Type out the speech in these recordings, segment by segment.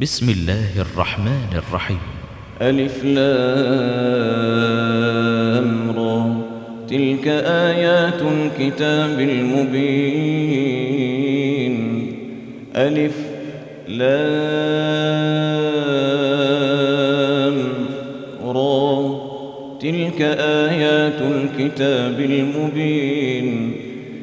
بسم الله الرحمن الرحيم. ألف لام را، تلك آيات الكتاب المبين. ألف لام را، تلك آيات الكتاب المبين.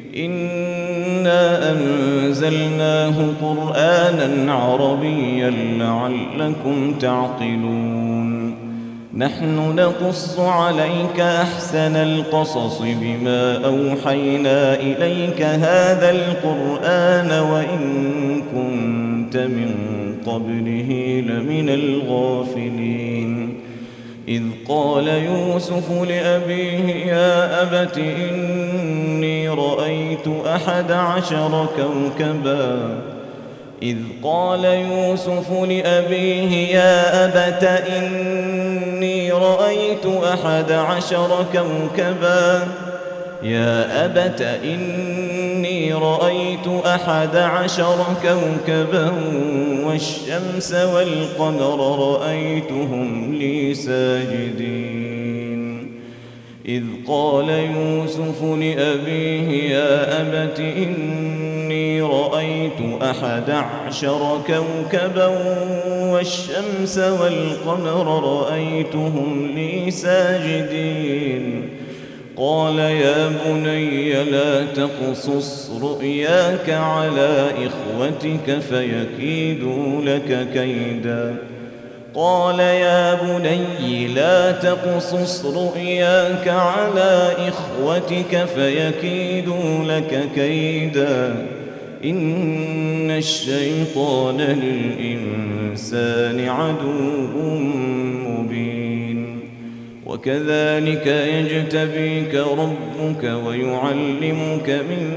إنا أنزلناه قرآنا عربيا لعلكم تعقلون. نحن نقص عليك أحسن القصص بما أوحينا إليك هذا القرآن وإن كنت من قبله لمن الغافلين. إذ قال يوسف لأبيه يا أبت إني رأيت 11 كوكبا. إذ قال يوسف لأبيه يا أبت إني رأيت 11 كوكبا. يا أبت إني رأيت 11 كوكبا والشمس والقمر رأيتهم لي ساجدين. إذ قال يوسف لأبيه يا أبت إني رأيت 11 كوكبا والشمس والقمر رأيتهم لي ساجدين. قال يا بني لا تقصص رؤياك على إخوتك فيكيدوا لك كيدا. قال يا بني لا تقصص رؤياك على إخوتك فيكيدوا لك كيدا. إن الشيطان للإنسان عدو مبين. وكذلك يجتبيك ربك ويعلمك من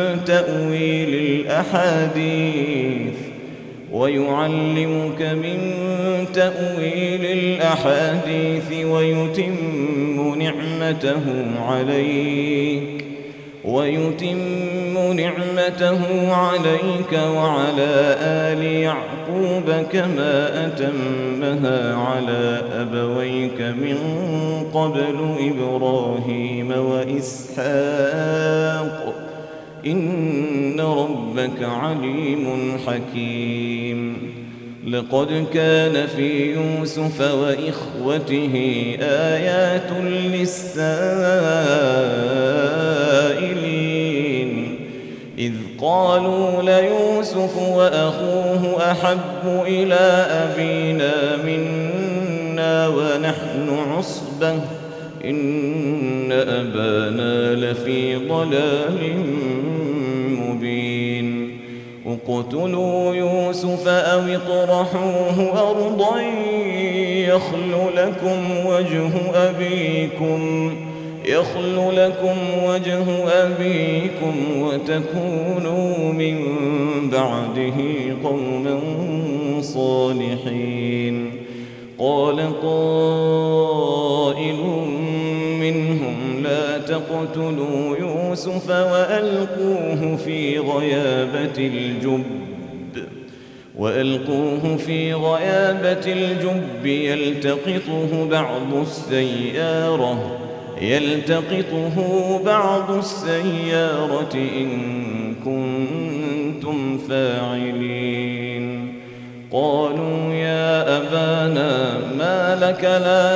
تأويل الأحاديث ويتم نعمته عليك وعلى آل يعقوب كما أتمها على أبويك من قبل إبراهيم وإسحاق إن ربك عليم حكيم. لقد كان في يوسف وإخوته آيات للسائلين. إذ قالوا ليوسف وأخوه أحب إلى أبينا منا ونحن عصبة إن أبانا لفي ضلال مبين. اقتلوا يوسف أو اطرحوه أرضا يخل لكم وجه أبيكم وتكونوا من بعده قوما صالحين. قال قائل منهم لا تقتلوا يوسف وألقوه في غيابة الجب يلتقطه بعض السيارة إن كنتم فاعلين. قالوا يا أبانا ما لك لا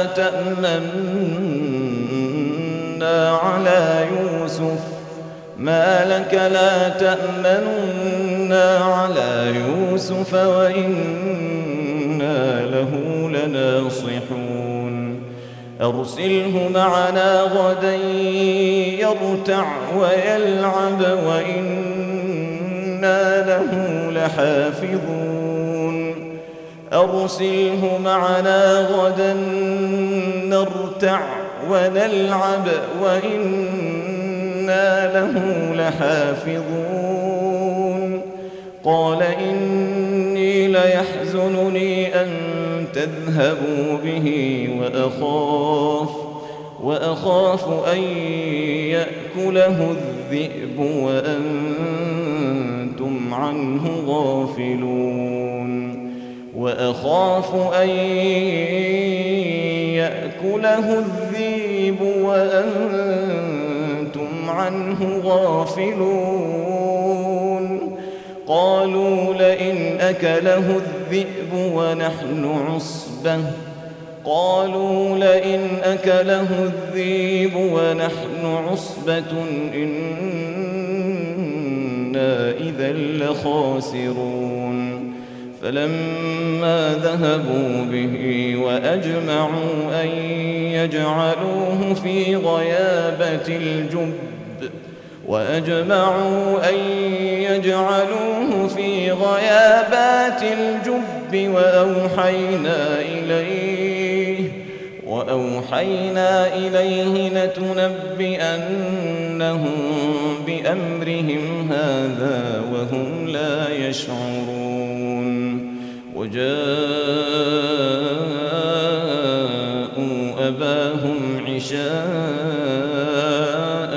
تأمنا على يوسف وإنا له لناصحون. أرسله معنا غدا يرتع ويلعب وإنا له لحافظون. قال إني ليحزنني أن تذهبوا به وأخاف أن يأكله الذئب وأنتم عنه غافلون. وأخاف أن يأكله الذئب وأنتم عنه غافلون قالوا لئن أكله الذئب ونحن عصبة إنا إذا لخاسرون فلما ذهبوا به وأجمعوا أن يجعلوه في غيابات الجب وأوحينا إليه لتنبئنهم بأمرهم هذا وهم لا يشعرون وجاءوا أباهم عشاء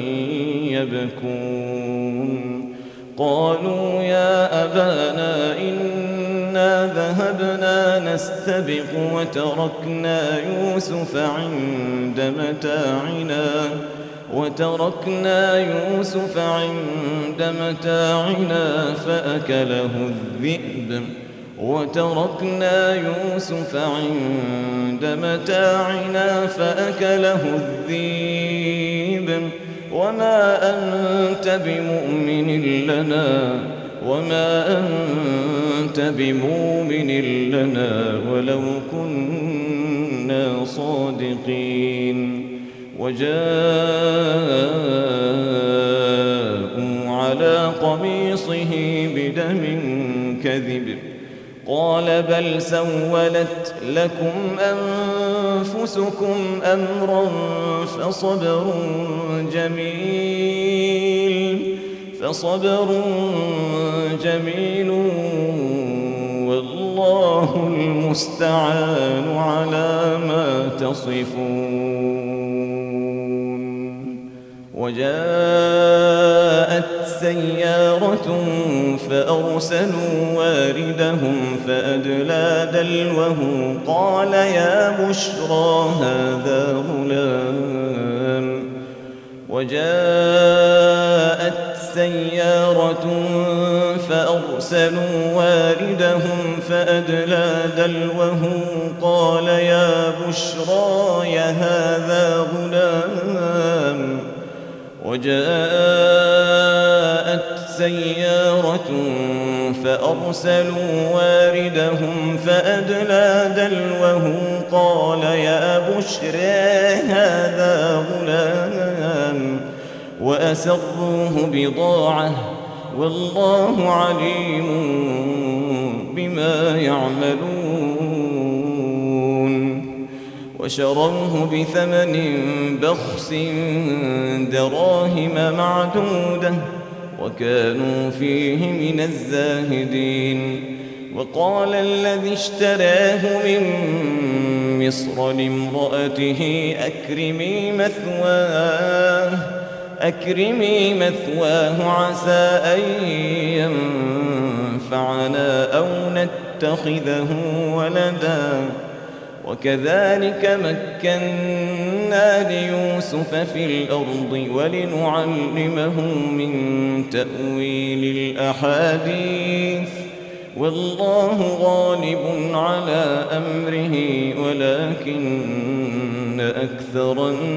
يبكون قالوا يا أبانا إنا ذهبنا نستبق وتركنا يوسف عند متاعنا فأكله الذئب وما أنت بمؤمن لنا ولو كنا صادقين وجاءوا على قميصه بدم كذب قال بل سولت لكم أنفسكم أمرا فصبر جميل والله المستعان على ما تصفون وجاءت سيارة فأرسلوا واردهم فأدلى دلوه قال يا بشرى هذا غلام وجاءت سيارة فأرسلوا واردهم فأدلى دلوه قال يا بشرى هذا غلام وأسروه بضاعة والله عليم بما يعملون وشروه بثمن بخس دراهم معدودة وكانوا فيه من الزاهدين وقال الذي اشتراه من مصر لامرأته أكرمي مثواه عسى أن ينفعنا أو نتخذه ولدا وكذلك مكنا ليوسف في الأرض ولنعلمه من تأويل الأحاديث والله غالب على أمره ولكن أكثر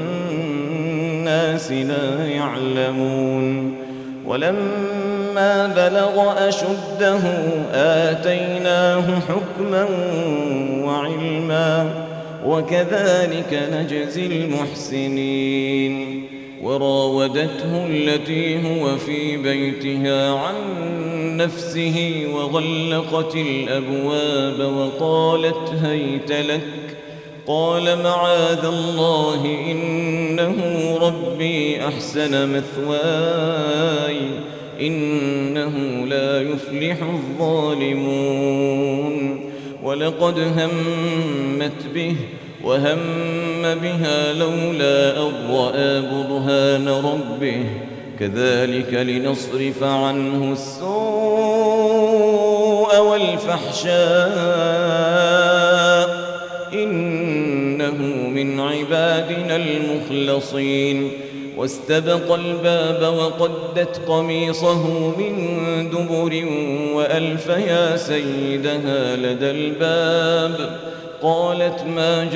الناس لا يعلمون ولما بلغ أشده آتيناه حكما وعلما وكذلك نجزي المحسنين وراودته التي هو في بيتها عن نفسه وغلقت الأبواب وقالت هيت لك قال معاذ الله إنه ربي أحسن مثواي إنه لا يفلح الظالمون ولقد همت به وهم بها لولا أن رأى برهان ربه كذلك لنصرف عنه السوء والفحشاء إنه من عبادنا المخلصين. واستبق الباب وقدت قميصه من دبر وألف يا سيدها لدى الباب. قالت ما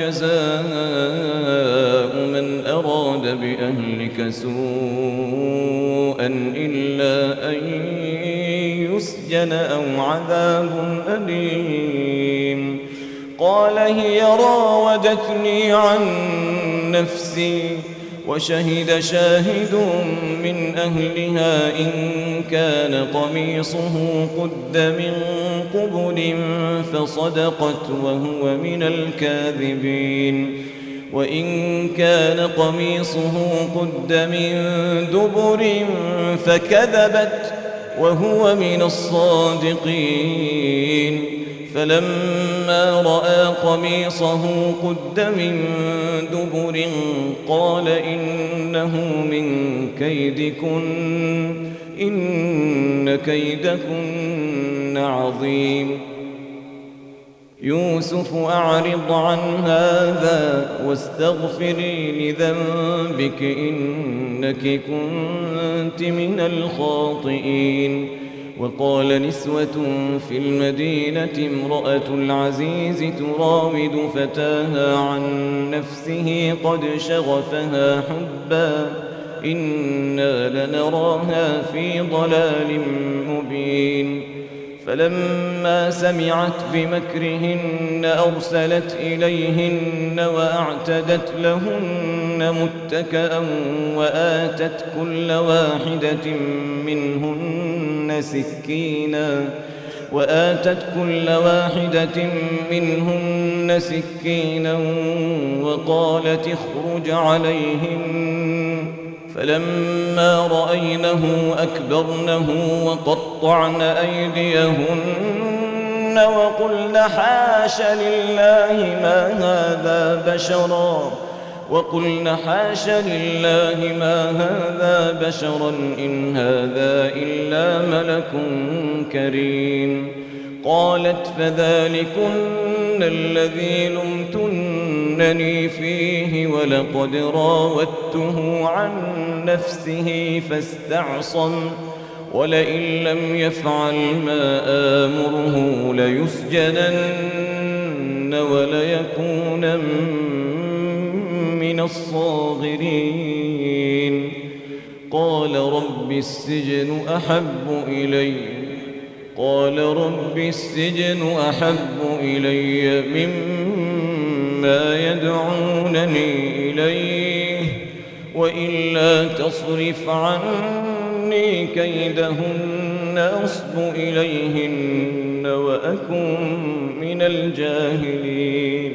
جزاء من أراد بأهلك سوءا إلا أن يسجن أو عذاب أليم. قال هي راودتني عن نفسي وشهد شاهد من أهلها إن كان قميصه قد من قبل فصدقت وهو من الكاذبين وإن كان قميصه قد من دبر فكذبت وهو من الصادقين. فلما رأى قميصه قد من دبر قال إنه من كيدكن إن كيدكن عظيم. يوسف أعرض عن هذا واستغفري لذنبك إنك كنت من الخاطئين. وقال نسوة في المدينة امرأة العزيز تراود فتاها عن نفسه قد شغفها حبا إنا لنراها في ضلال مبين. فلما سمعت بمكرهن أرسلت إليهن وأعتدت لهن متكأ وآتت كل واحدة منهن سكينا وقالت اخرج عليهن. فلما رأينه أكبرنه وقطعن أيديهن وقلن حاش لله ما هذا بشرا إن هذا إلا ملك كريم. قالت فذلكن الذي لمتنني فيه ولقد راودته عن نفسه فاستعصم ولئن لم يفعل ما آمره ليسجنن وليكون من الصاغرين. قال رب السجن أحب إلي مما يدعونني إليه وإلا تصرف عني كيدهن أصب إليهن وأكن من الجاهلين.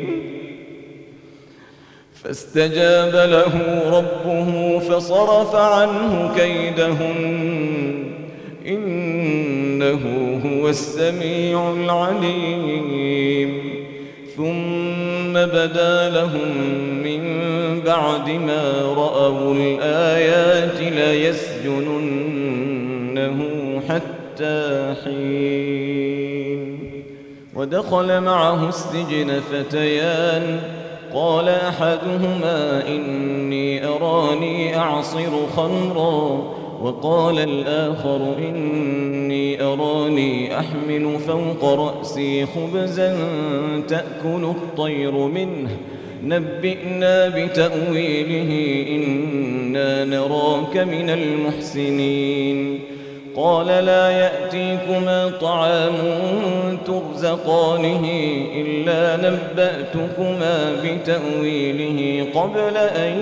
فاستجاب له ربه فصرف عنه كيدهن إنه هو السميع العليم. ثم بدا لهم من بعد ما رأوا الآيات ليسجننه حتى حين. ودخل معه السجن فتيان قال أحدهما إني أراني أعصر خمرا وقال الآخر إني أراني أحمل فوق رأسي خبزا تأكل الطير منه نبئنا بتأويله إنا نراك من المحسنين. قال لا يأتيكما طعام ترزقانه إلا نبأتكما بتأويله قبل أن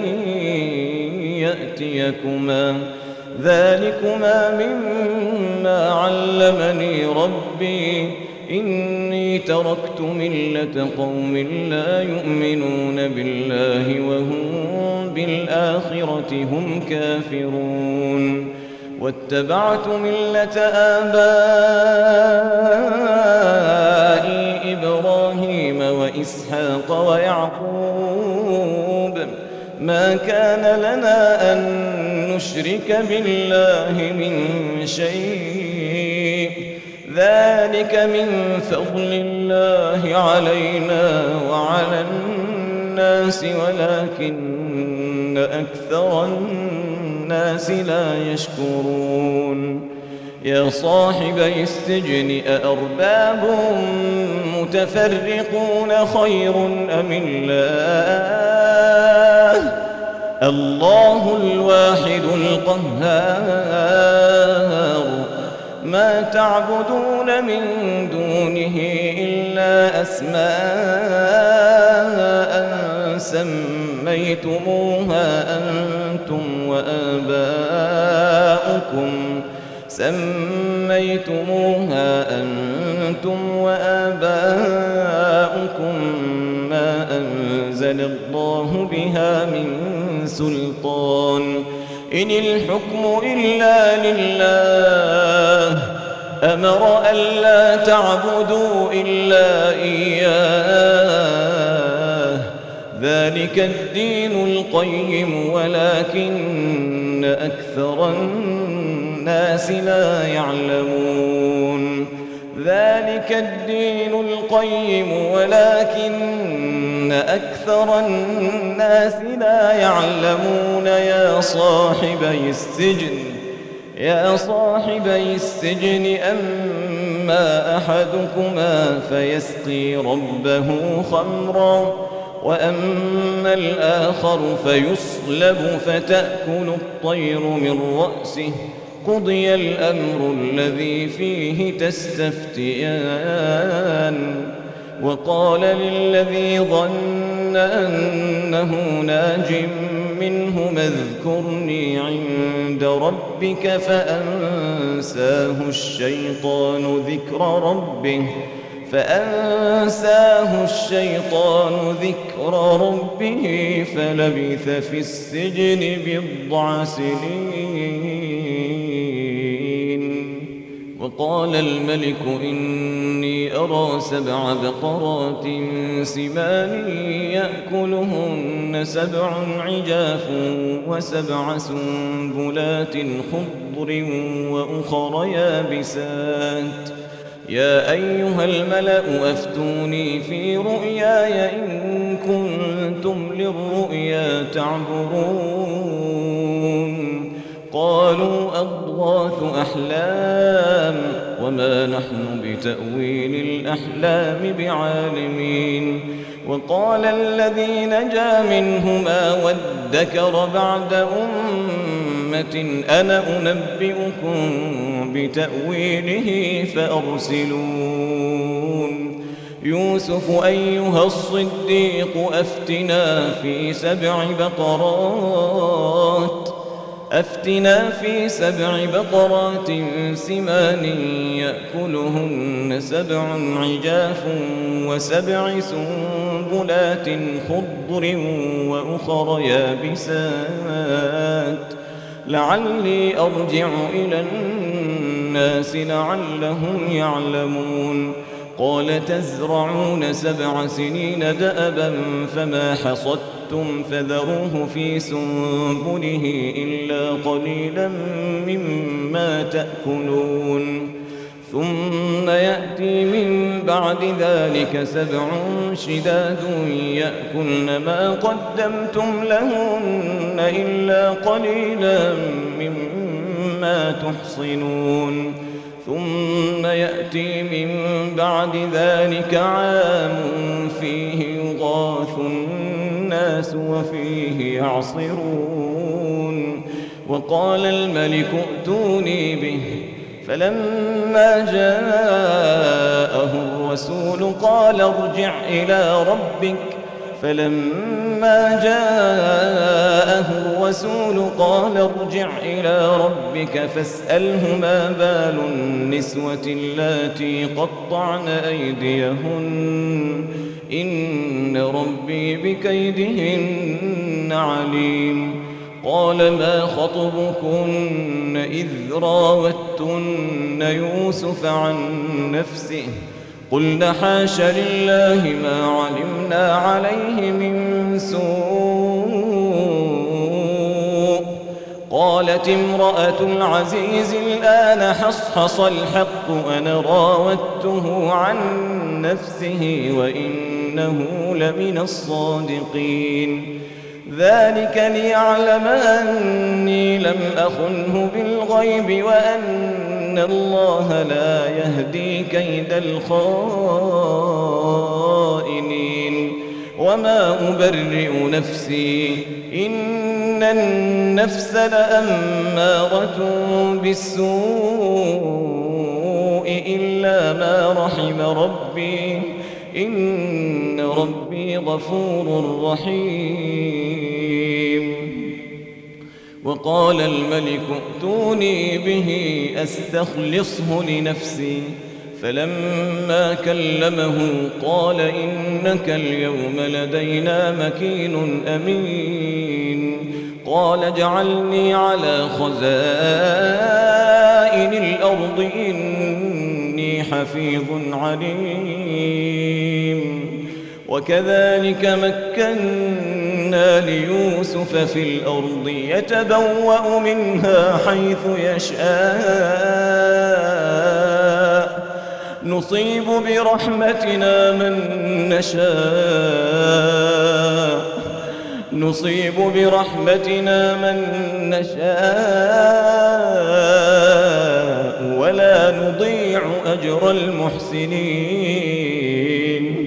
يأتيكما ذلكما مما علمني ربي إني تركت ملة قوم لا يؤمنون بالله وهم بالآخرة هم كافرون. واتبعت ملة آبائي إبراهيم وإسحاق ويعقوب ما كان لنا أن نشرك بالله من شيء ذلك من فضل الله علينا وعلى الناس ولكن أكثر الناس لا يشكرون يا صاحبي السجن أأرباب متفرقون خير أم الله الواحد القهار ما تعبدون من دونه إلا أسماء سميتموها أنتم وآباؤكم ما أنزل الله بها من سلطان إن الحكم إلا لله أمر ألا تعبدوا إلا إياه ذلك الدين القيم ولكن أكثر الناس لا يعلمون ذلك الدين القيم ولكن أكثر الناس لا يعلمون يا صاحبي السجن أما أحدكما فيسقي ربه خمرا وأما الآخر فيصلب فتأكل الطير من رأسه قضي الأمر الذي فيه تستفتيان وقال للذي ظن أنه ناج منه اذكرني عند ربك فأنساه الشيطان ذكر ربه فلبث في السجن بضع سنين وقال الملك إني أرى 7 بقرات سمان يأكلهن 7 عجاف و7 سنبلات خضر وأخر يابسات يا أيها الملأ أفتوني في رؤياي إن كنتم للرؤيا تعبرون قالوا أضغاث أحلام وما نحن بتأويل الأحلام بعالمين وقال الذي نجا منهما وادكر بعد أمة أنا أنبئكم بتأويله فأرسلون يوسف أيها الصديق أفتنا في 7 بقرات سمان يأكلهن 7 عجاف و7 سنبلات خضر وأخر يابسات لعلي أرجع إلى الناس لعلهم يعلمون قال تزرعون 7 سنين دأبا فما حصدتم فذروه في سنبله إلا قليلا مما تأكلون ثم يأتي من بعد ذلك 7 شداد يأكلن ما قدمتم لهن إلا قليلا مما تحصنون ثم يأتي من بعد ذلك عام فيه يغاث الناس وفيه يعصرون وقال الملك ائتوني به فلما جاءه الرسول قال ارجع إلى ربك فاسأله ما بال النسوة اللاتي قطعن أيديهن إن ربي بكيدهن عليم قال ما خطبكن إذ راوتن يوسف عن نفسه قلنا حاش لله ما علمنا عليه من سوء قالت وقالت امرأة العزيز الآن حصحص الحق أنا راودته عن نفسه وإنه لمن الصادقين. ذلك ليعلم أني لم أخنه بالغيب وأن الله لا يهدي كيد الخائنين. وما أبرئ نفسي إن النفس لأمارة بالسوء إلا ما رحم ربي إن ربي غفور رحيم. وقال الملك ائتوني به أستخلصه لنفسي فلما كلمه قال إنك اليوم لدينا مكين أمين. قال اجعلني على خزائن الأرض إني حفيظ عليم. وكذلك مكنا ليوسف في الأرض يتبوأ منها حيث يشاء نصيب برحمتنا من نشاء ولا نضيع أجر المحسنين.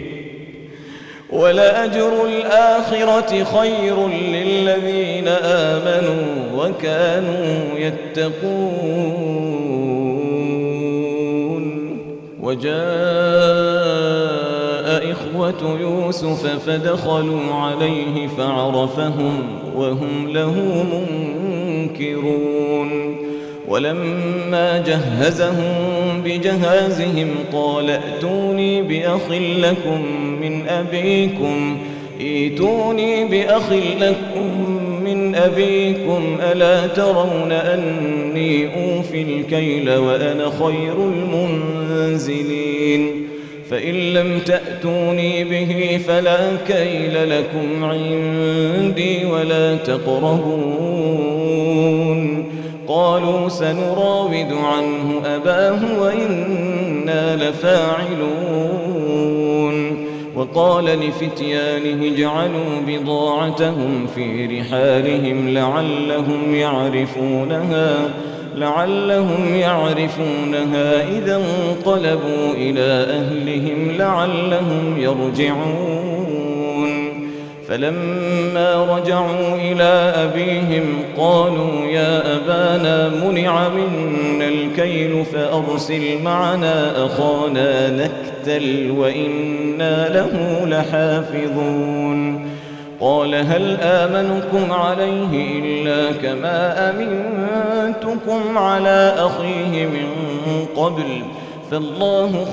ولأجر الآخرة خير للذين آمنوا وكانوا يتقون. وجاء إخوة يوسف فدخلوا عليه فعرفهم وهم له منكرون. ولما جهزهم بجهازهم قال ائتوني بأخ لكم من أبيكم ألا ترون أني أوفي الكيل وأنا خير المنزلين. فإن لم تأتوني به فلا كيل لكم عندي ولا تقربون. قالوا سنراود عنه أباه وإنا لفاعلون. وقال لفتيانه اجعلوا بضاعتهم في رحالهم لعلهم يعرفونها إذا انقلبوا إلى أهلهم لعلهم يرجعون. فلما رجعوا إلى أبيهم قالوا يا أبانا منع منا الكيل فأرسل معنا أخانا نكتل وإنا له لحافظون. قال هل آمنكم عليه إلا كما أمنتكم على أخيه من قبل فالله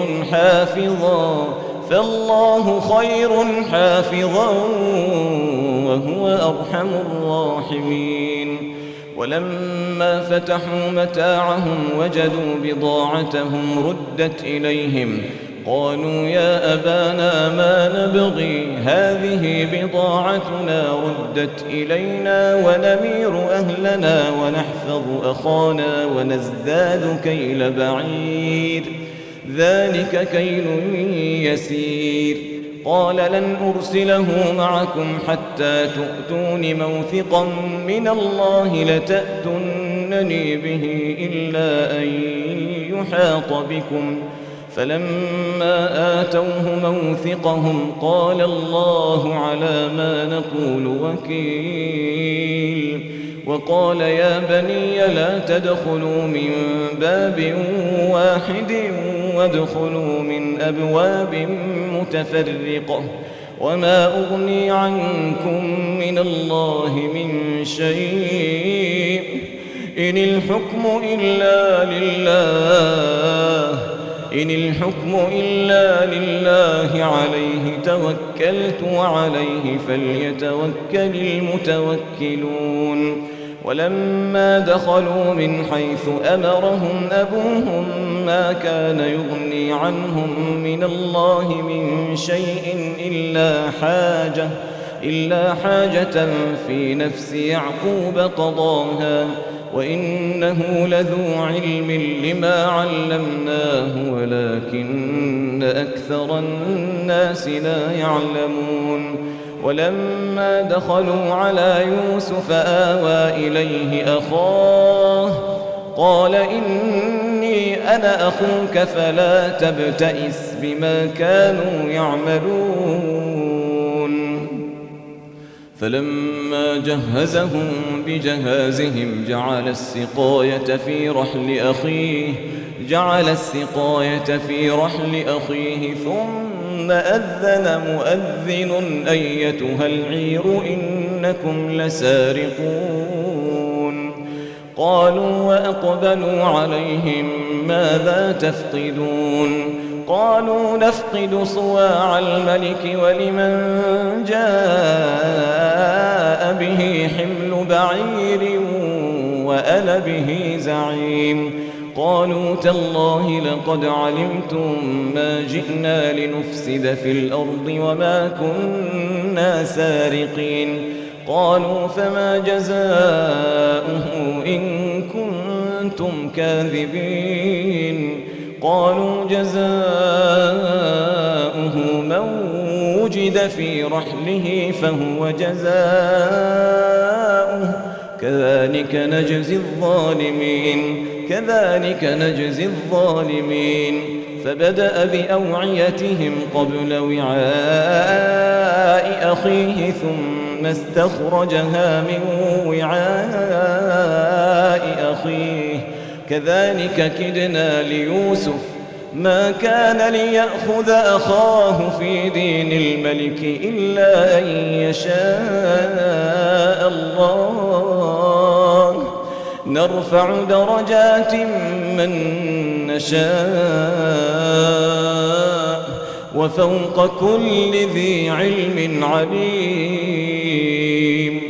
خير حافظا وهو أرحم الراحمين. ولما فتحوا متاعهم وجدوا بضاعتهم ردت إليهم قالوا يا أبانا ما نبغي هذه بضاعتنا ردت إلينا ونمير أهلنا ونحفظ أخانا ونزداد كيل بعير ذلك كيل يسير. قال لن أرسله معكم حتى تؤتون موثقا من الله لتأتونني به إلا أن يحاط بكم. فلما آتوه موثقهم قال الله على ما نقول وكيل. وقال يا بني لا تدخلوا من باب واحد وادخلوا من أبواب متفرقة وما أغني عنكم من الله من شيء إن الحكم إلا لله عليه توكلت وعليه فليتوكل المتوكلون. ولما دخلوا من حيث أمرهم أبوهم ما كان يغني عنهم من الله من شيء إلا حاجة في نفس يعقوب قضاها وإنه لذو علم لما علمناه ولكن أكثر الناس لا يعلمون ولما دخلوا على يوسف آوى إليه أخاه قال إني أنا أخوك فلا تبتئس بما كانوا يعملون فلما جهزهم بجهازهم جعل السقاية في رحل أخيه ثم أذن مؤذن أيتها العير إنكم لسارقون قالوا وأقبلوا عليهم ماذا تفقدون قالوا نفقد صواع الملك ولمن جاء به حمل بعير وأنا به زعيم قالوا تالله لقد علمتم ما جئنا لنفسد في الأرض وما كنا سارقين قالوا فما جزاؤه إن كنتم كاذبين قالوا جزاؤه من وجد في رحله فهو جزاؤه كذلك نجزي الظالمين فبدأ بأوعيتهم قبل وعاء أخيه ثم استخرجها من وعاء أخيه كذلك كدنا ليوسف ما كان ليأخذ أخاه في دين الملك إلا أن يشاء الله نرفع درجات من نشاء وفوق كل ذي علم عليم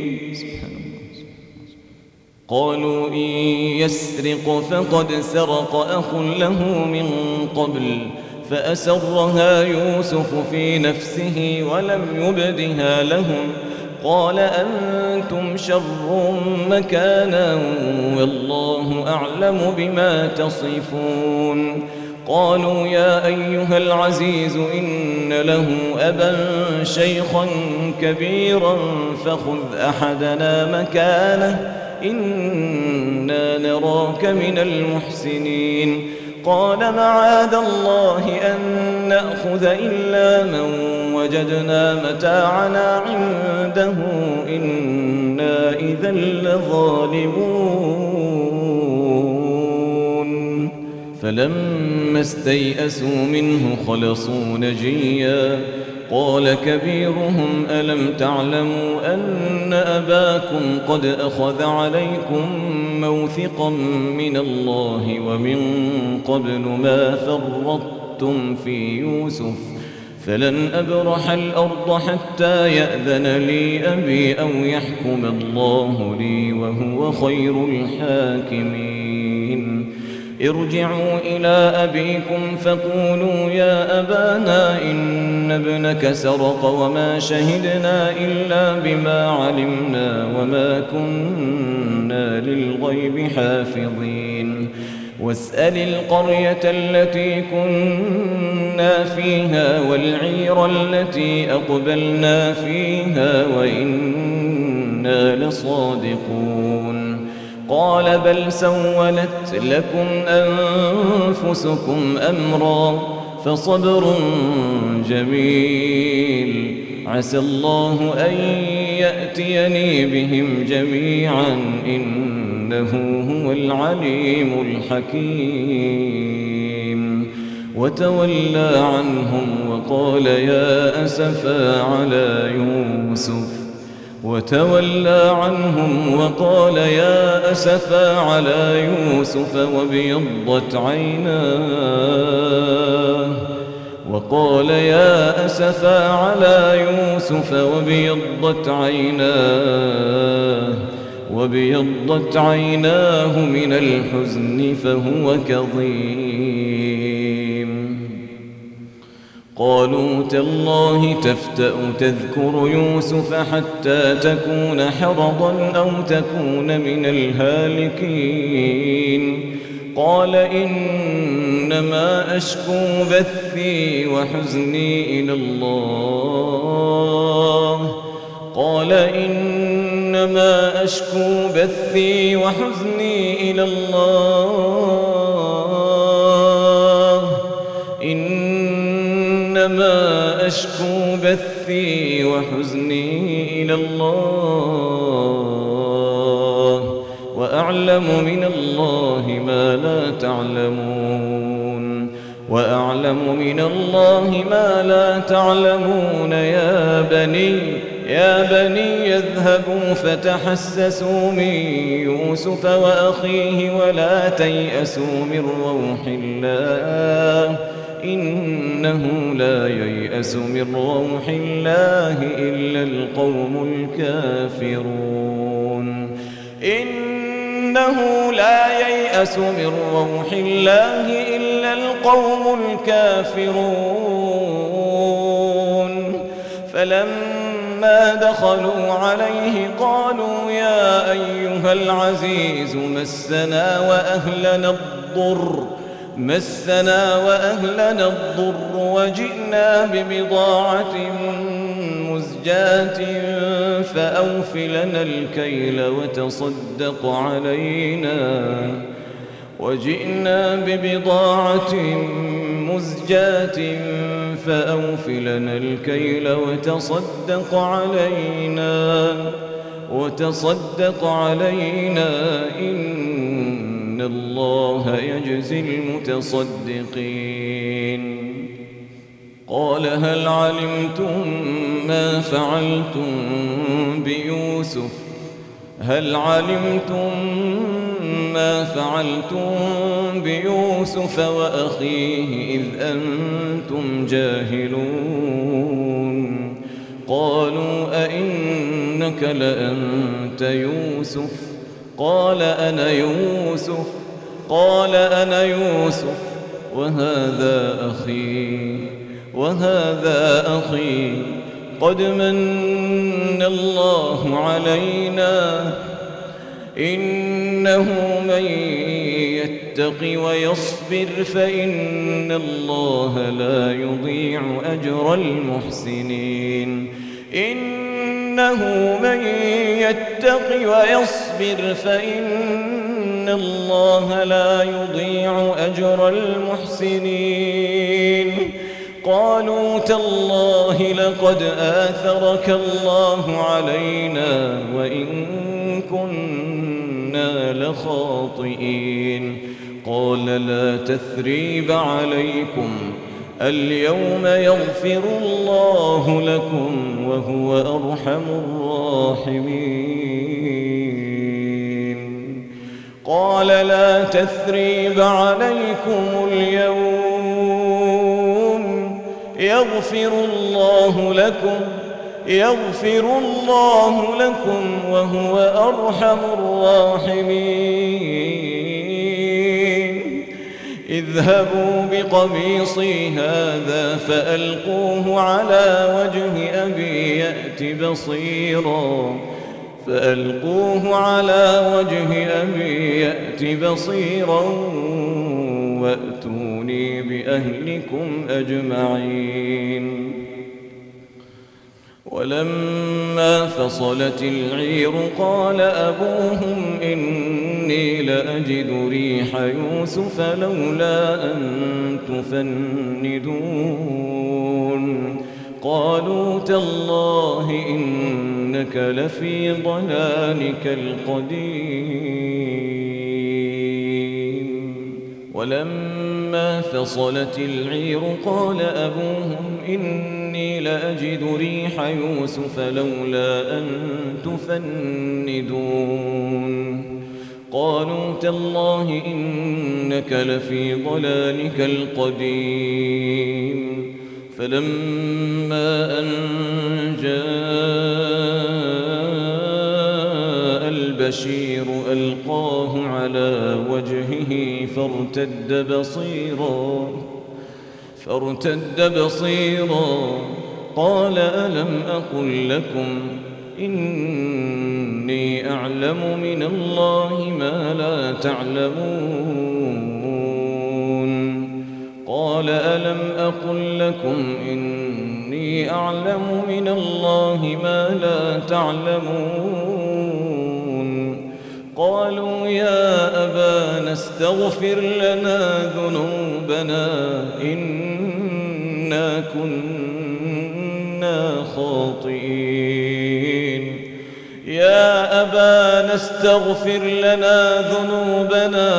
قالوا إن يسرق فقد سرق أخ له من قبل فأسرها يوسف في نفسه ولم يبدها لهم قال أنتم شر مكانا والله أعلم بما تصفون قالوا يا أيها العزيز إن له أبا شيخا كبيرا فخذ أحدنا مكانه إنا نراك من المحسنين قال معاذ الله أن نأخذ إلا من وجدنا متاعنا عنده إنا إذا لظالمون فلما استيئسوا منه خلصوا نجيا قال كبيرهم ألم تعلموا أن أباكم قد أخذ عليكم موثقا من الله ومن قبل ما فرطتم في يوسف فلن أبرح الأرض حتى يأذن لي أبي أو يحكم الله لي وهو خير الحاكمين ارجعوا إلى أبيكم فقولوا يا أبانا إن ابنك سرق وما شهدنا إلا بما علمنا وما كنا للغيب حافظين واسأل القرية التي كنا فيها والعير التي أقبلنا فيها وإنا لصادقون قال بل سولت لكم أنفسكم أمرا فصبر جميل عسى الله أن يأتيني بهم جميعا إنه هو العليم الحكيم وتولى عنهم وقال يا أسفا على يوسف وبيضت عيناه من الحزن فهو كظيم قالوا تالله تفتأ تذكر يوسف حتى تكون حرضا أو تكون من الهالكين قال إنما أشكو بثي وحزني إلى الله إنما أشكو بثي وحزني إلى الله إنما أشكو بثي وحزني إلى الله وأعلم من الله ما لا تعلمون وأعلم من الله ما لا تعلمون يا بني يذهبوا فتحسسوا من يوسف وأخيه ولا تيأسوا من روح الله إنه لا ييأس من روح الله إلا القوم الكافرون إنه لا ييأس من روح الله إلا القوم الكافرون فلما دخلوا عليه قالوا يا أيها العزيز مسنا وأهلنا الضر وجئنا ببضاعة مزجاة فأوف لنا الكيل وتصدق علينا إن الله يجزي المتصدقين قال هل علمتم ما فعلتم بيوسف وأخيه إذ أنتم جاهلون قالوا أئنك لأنت يوسف قال أنا يوسف وهذا أخي قد من الله علينا إنه من يتق ويصبر فإن الله لا يضيع أجر المحسنين قالوا تالله لقد آثرك الله علينا وإن كنا لخاطئين قال لا تثريب عليكم اليوم يغفر الله لكم وهو أرحم الراحمين قال لا تثريب عليكم اليوم يغفر الله لكم وهو أرحم الراحمين اذهبوا بقميصي هذا فألقوه على وجه أبي يأت بصيرا وأتوني بأهلكم أجمعين ولما فصلت العير قال أبوهم إني لأجد ريح يوسف لولا أن تفندون قالوا تالله إنك لفي ضلالك القديم ولما فصلت العير قال أبوهم إني لأجد ريح يوسف لولا أن تفندون قالوا تالله إنك لفي ضلالك القديم فلما أن جاء البشير ألقاه فارتد بصيرا قال ألم أقل لكم إني أعلم من الله ما لا تعلمون قال ألم أقل لكم إني أعلم من الله ما لا تعلمون قالوا يا أبانا استغفر لنا ذنوبنا إنا كنا خاطئين يا أبانا استغفر لنا ذنوبنا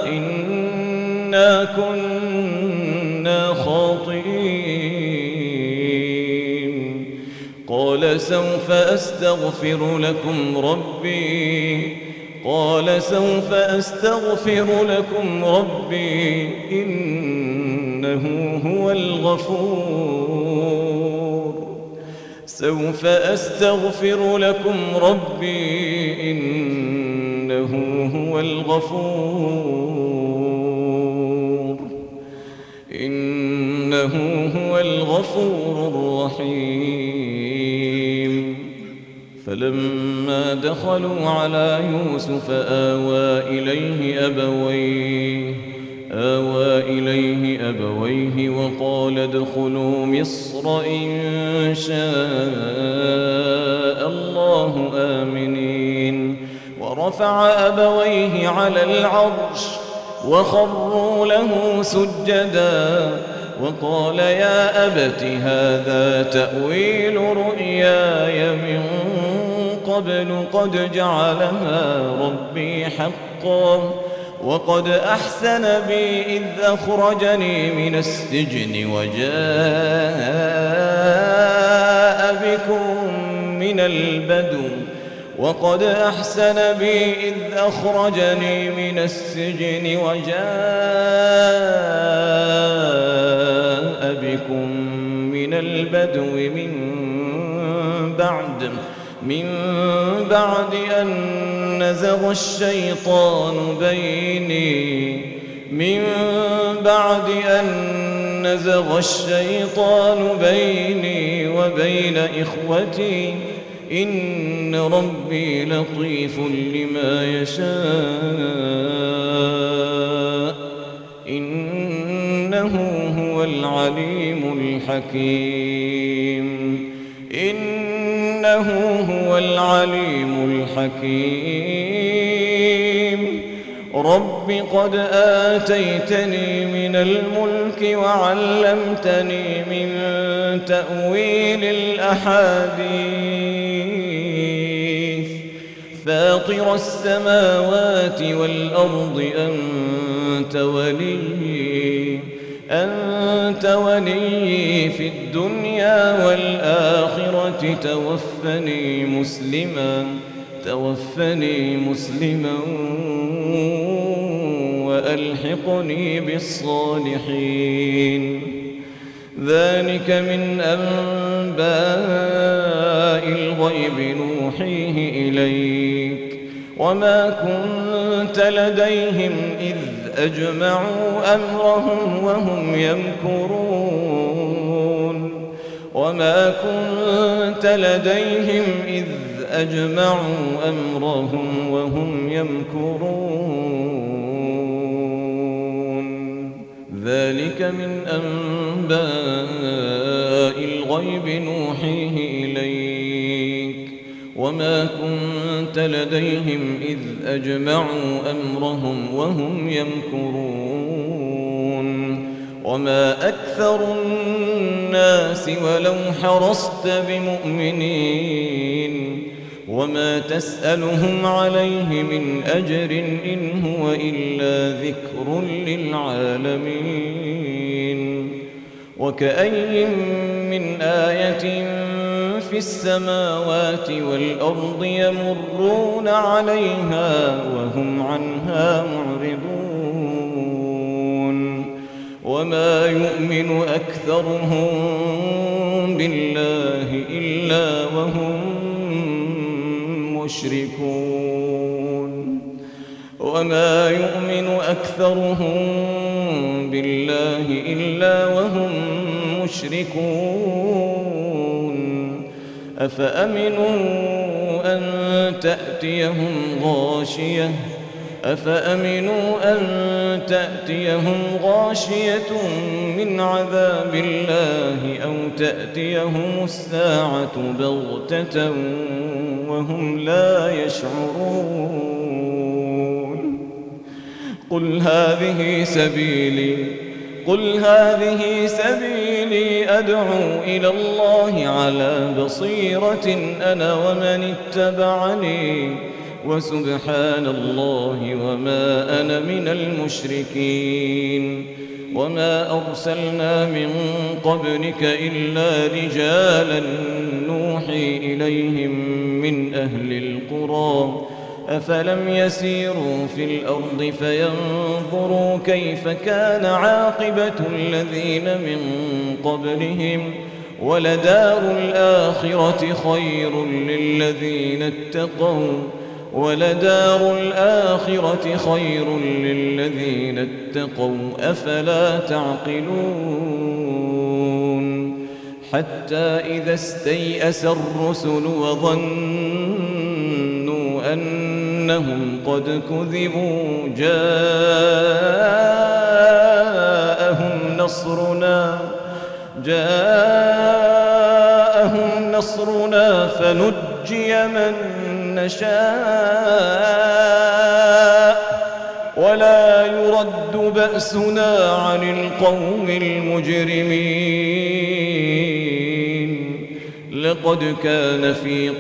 إنا كنا خاطئين قال سوف أستغفر لكم ربي إنه هو الغفور سوف أستغفر لكم ربي إنه هو الغفور الرحيم فلما دخلوا على يوسف آوى إليه أبويه وقال ادخلوا مصر إن شاء الله آمنين ورفع أبويه على العرش وخروا له سجدا وقال يا أبت هذا تأويل رؤياي من قبل قد جعلها ربي حقا وقد أحسن بي إذ أخرجني من السجن وجاء بكم من البدو من بعد أن نزغ الشيطان بيني وبين إخوتي إن ربي لطيف لما يشاء إنه هو العليم الحكيم رب قد آتيتني من الملك وعلمتني من تأويل الأحاديث فاطر السماوات والأرض أنت ولي في الدنيا والآخرة توفني مسلما وألحقني بالصالحين ذلك من أنباء الغيب نوحيه إليك وما كنت لديهم إذ أجمعوا أمرهم وهم يمكرون ذلك من أنباء الغيب نوحيه إليك وما كنت لديهم إذ أجمعوا أمرهم وهم يمكرون وما أكثر الناس ولو حرصت بمؤمنين وما تسألهم عليه من أجر إن هو إلا ذكر للعالمين وكأي من آية في السماوات والأرض يمرون عليها وهم عنها معرضون وما يؤمن أكثرهم بالله إلا وهم مشركون وما يؤمن أكثرهم بالله إلا وهم مشركون أفأمنوا أن تأتيهم غاشية من عذاب الله أو تأتيهم الساعة بغتة وهم لا يشعرون قل هذه سبيلي أدعو إلى الله على بصيرة أنا ومن اتبعني وسبحان الله وما أنا من المشركين وما أرسلنا من قبلك إلا رجالا نوحي إليهم من أهل القرى أفلم يسيروا في الأرض فينظروا كيف كان عاقبة الذين من قبلهم ولدار الآخرة خير للذين اتقوا أفلا تعقلون حتى إذا استيأس الرسل وظنوا أنهم قد كذبوا جاءهم نصرنا فنجي من نشاء ولا يرد بأسنا عن القوم المجرمين لقد كان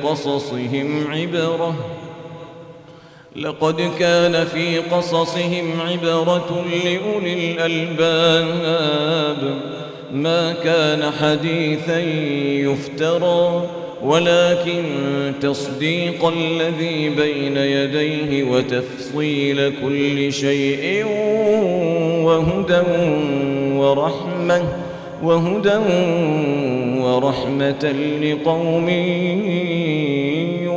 في قصصهم عبرة لأولي الألباب ما كان حديثا يفترى ولكن تصديق الذي بين يديه وتفصيل كل شيء وهدى ورحمة لقوم